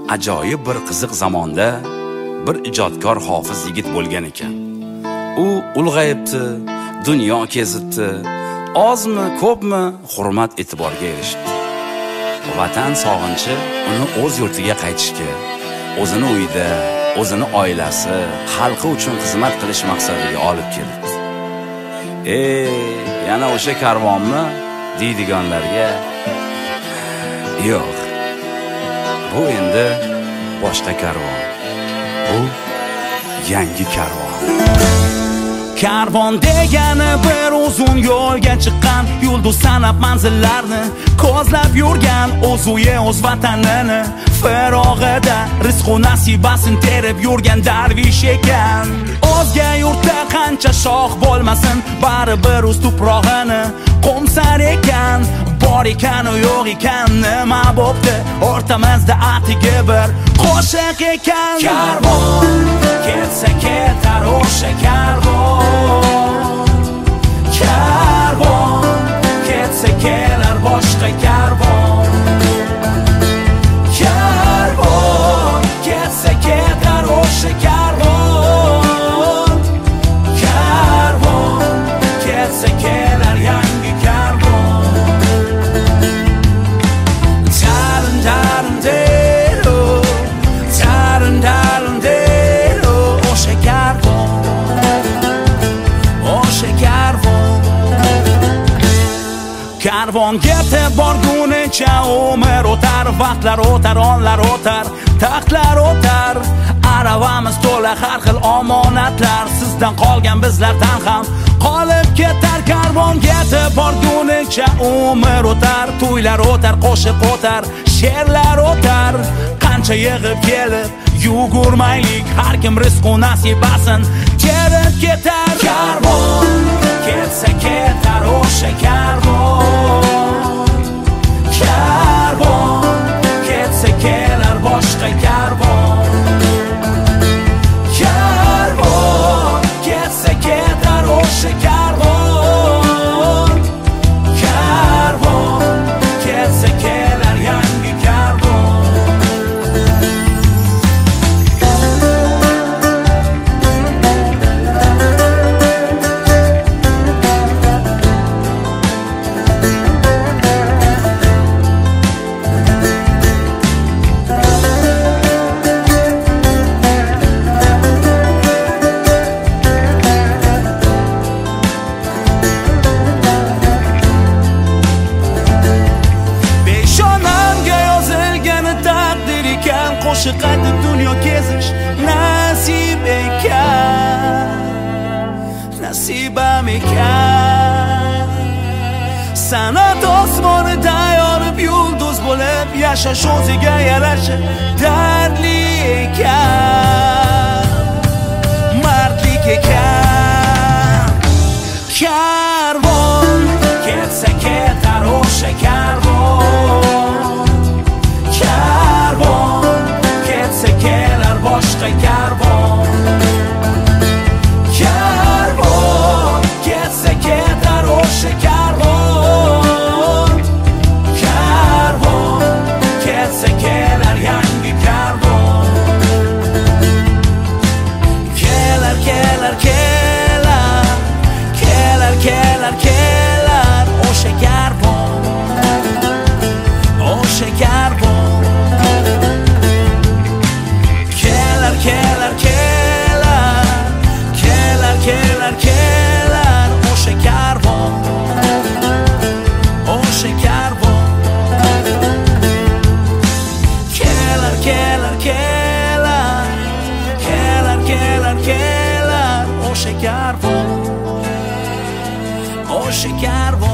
ajoyib bir qiziq zamonda bir ijodkor hofiz yigit bo'lgan ekan. U ulg'ayibdi, dunyo kezibdi, ozmi, ko'pmi hurmat e'tiborga erishdi. Vatan sog'inchi uni o'z yurtiga qaytishga, o'zini uyida, o'zini oilasi, xalqi uchun xizmat qilish maqsadiga olib keldi. Yana o'sha karvonmi deydiganlarga yo'q. Bu endi boshqa karvon. Bu yangi karvon. Karvon degani bir uzun yo'lga chiqqan, yulduz sanab manzillarni ko'zlab yurgan, o'z uyi, o'z vatanini farog'ida rizqu nasibasin terib yurgan darvish ekan. O'zga yurtda qancha shoh bo'lmasin, baribir o'z tuprog'ini qo'msar ekan. Bor ekan u yo'q ekan, nima bo'pti o'rtamizda atiga bir qo'shiq ekan. Karvon ketsa ketar o'sha karvon, karvon ketsa kelar boshqa karvon, karvon ketsa ketar o'sha karvon, karvon ketsa kelar yangi karvon. Karvon ketib borgunicha umr o'tar, vaqtlar o'tar, onlar o'tar, taxtlar o'tar. Aravamiz to'la har xil omonatlar, sizdan qolgan bizlardan ham qolib ketar. Karvon ketib borgunicha umr o'tar, to'ylar o'tar, qo'shiq o'tar, she'rlar o'tar. Qancha yig'ib kelib yugurmaylik, har kim rizqu nasibasin terib ketar. Karvon ketsa ketar o'sha karvon, karvon ketsa kelar boshqa karvon, karvon ketsa ketar o'sha karvon, karvon ketsa kelar yangi karvon. Qo'shiq aytib dunyo kezish nasib ekan, nasibam ekan. San'at osmonida yorib yulduz bo'lib yashash o'ziga yarasha dardli ekan, mardlik ekan. Karvon ketsa ketar o'sha karvon, karvon ketsa kelar boshqa karvon, karvon ketsa ketar o'sha karvon, karvon ketsa kelar yangi karvon. Kelar kelar kelar, kelar kelar kelar o'sha karvon, o'sha karvon. Kelar kelar kelar, kelar o'sha karvon, o'sha karvon. Kelar kelar kelar o'sha karvon, o'sha karvon.